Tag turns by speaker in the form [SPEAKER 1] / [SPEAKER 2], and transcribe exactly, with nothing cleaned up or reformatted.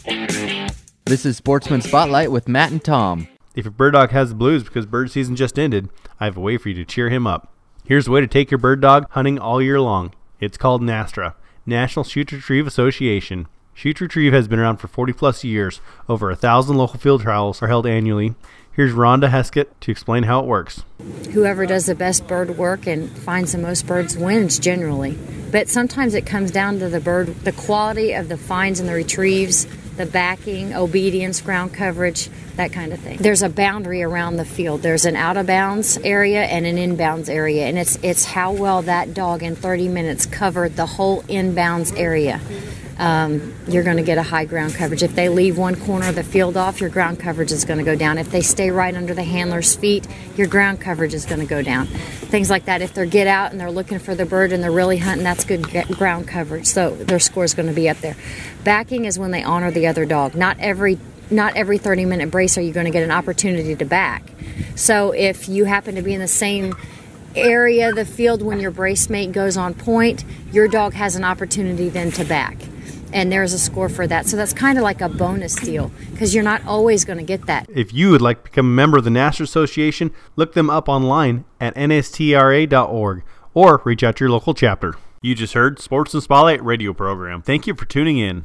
[SPEAKER 1] This is Sportsman Spotlight with Matt and Tom.
[SPEAKER 2] If your bird dog has the blues because bird season just ended, I have a way for you to cheer him up. Here's a way to take your bird dog hunting all year long. It's called NASTRA, National Shoot Retrieve Association. Shoot Retrieve has been around for forty plus years. Over a thousand local field trials are held annually. Here's Rhonda Heskett to explain how it works.
[SPEAKER 3] Whoever does the best bird work and finds the most birds wins generally. But sometimes it comes down to the bird, the quality of the finds and the retrieves, the backing, obedience, ground coverage, that kind of thing. There's a boundary around the field. There's an out of bounds area and an inbounds area, and it's it's how well that dog in thirty minutes covered the whole inbounds area. Um, you're going to get a high ground coverage. If they leave one corner of the field off, your ground coverage is going to go down. If they stay right under the handler's feet, your ground coverage is going to go down. Things like that. If they get out and they're looking for the bird and they're really hunting, that's good ground coverage. So their score is going to be up there. Backing is when they honor the other dog. Not every not every thirty minute brace are you going to get an opportunity to back. So if you happen to be in the same area of the field when your brace mate goes on point, your dog has an opportunity then to back. And there's a score for that. So that's kind of like a bonus deal because you're not always going to get that.
[SPEAKER 2] If you would like to become a member of the NASTRA Association, look them up online at N S T R A dot org or reach out to your local chapter. You just heard Sports and Spotlight radio program. Thank you for tuning in.